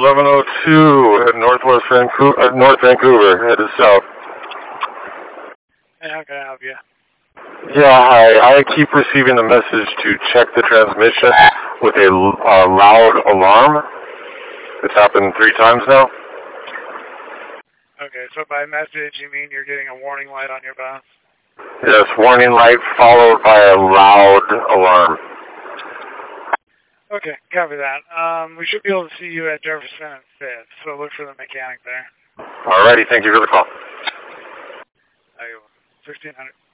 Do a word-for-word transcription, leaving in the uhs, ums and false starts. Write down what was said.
eleven oh two at Northwest Vancouver, at North Vancouver, headed south. Hey, how can I help you? Yeah, hi. I keep receiving a message to check the transmission with a uh, loud alarm. It's happened three times now. Okay, so by message you mean you're getting a warning light on your bus? Yes, warning light followed by a loud alarm. Okay, copy that. Um, we should be able to see you at Jefferson and Fifth, so look for the mechanic there. Alrighty, thank you for the call. fifteen hundred.